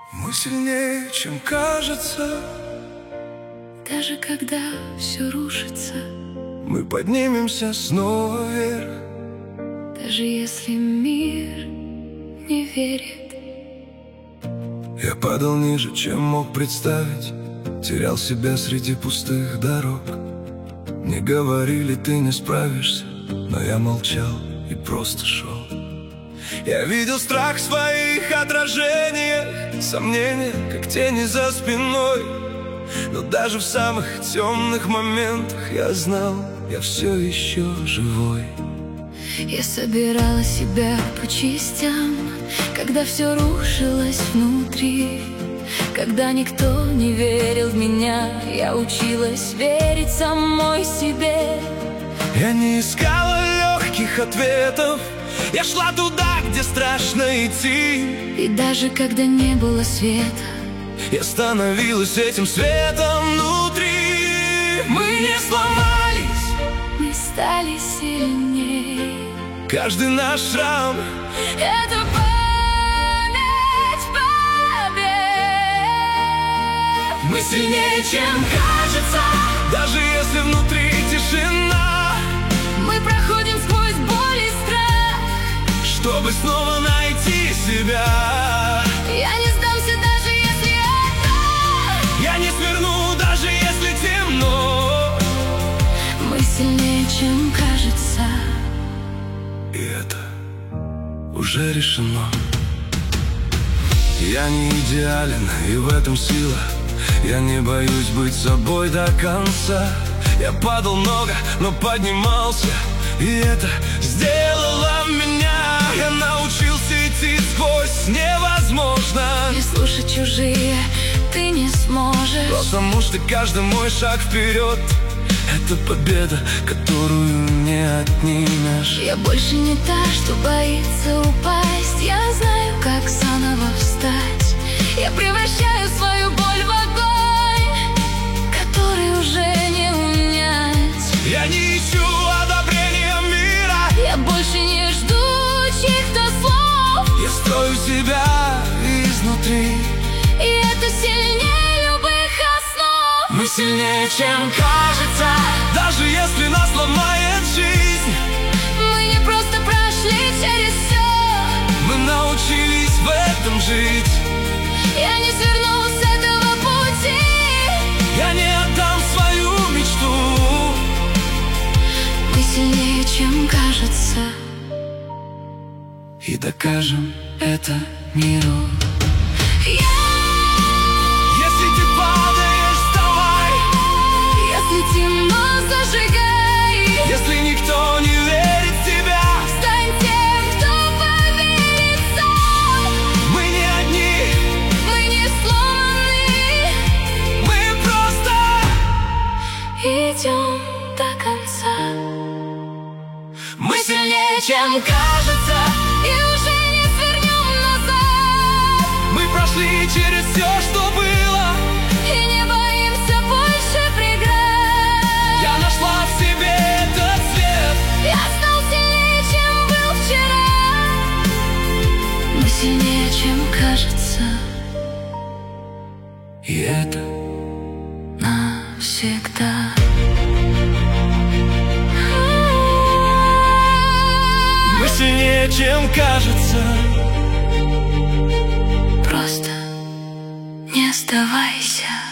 Мы сильнее, чем кажется. Даже когда все рушится, Мы поднимемся снова вверх. даже если мир не верит. Я падал ниже, чем мог представить, терял себя среди пустых дорог. Мне говорили, ты не справишься, но я молчал и просто шел. Я видел страх в своих отражениях, сомнения, как тени за спиной. Но даже в самых темных моментах я знал, я все еще живой. Я собирала себя по частям, когда все рушилось внутри. Когда никто не верил в меня, я училась верить самой себе. Я не искала легких ответов, я шла туда, где страшно идти. И даже когда не было света, я становилась этим светом внутри. Мы не сломались, мы стали сильнее. каждый наш шрам — это память побед. Мы сильнее, чем кажется, даже если внутри тишина. Мы проходим сквозь боль и страх, чтобы снова найти себя. я не сдамся, даже если это. Я не сверну, даже если темно. Мы сильнее, чем кажется. И это уже решено. Я не идеален, и в этом сила. Я не боюсь быть собой до конца. Я падал много, но поднимался, и это сделало меня. Я научился идти сквозь невозможно. Не слушать чужие ты не сможешь, Потому что каждый мой шаг вперед — это победа, которую не отнимешь. я больше не та, что боится упасть. Я знаю, как заново встать. Я превращаю свою боль в огонь, который уже не унять. Я не ищу одобрения мира, Я больше не жду чьих-то слов. я строю себя изнутри. И это сильнее любых основ. Мы сильнее, чем кажется, даже если нас ломает жизнь. Мы не просто прошли через все, Мы научились в этом жить. я не сверну с этого пути. Я не отдам свою мечту. Мы сильнее, чем кажется, И докажем это миру. Если ты падаешь, вставай. Если темно, зажигай. Если никто не верит в тебя, Стань тем, кто поверит сам. мы не одни, Мы не сломаны, мы просто идем до конца. Мы сильнее, чем кажется. И уже не свернем назад. Мы прошли через все, что было. И не боимся больше преград. Я нашла в себе этот свет. Я стал сильнее, чем был вчера. Мы сильнее, чем кажется. И это Навсегда. мы сильнее, чем кажется. Просто не сдавайся.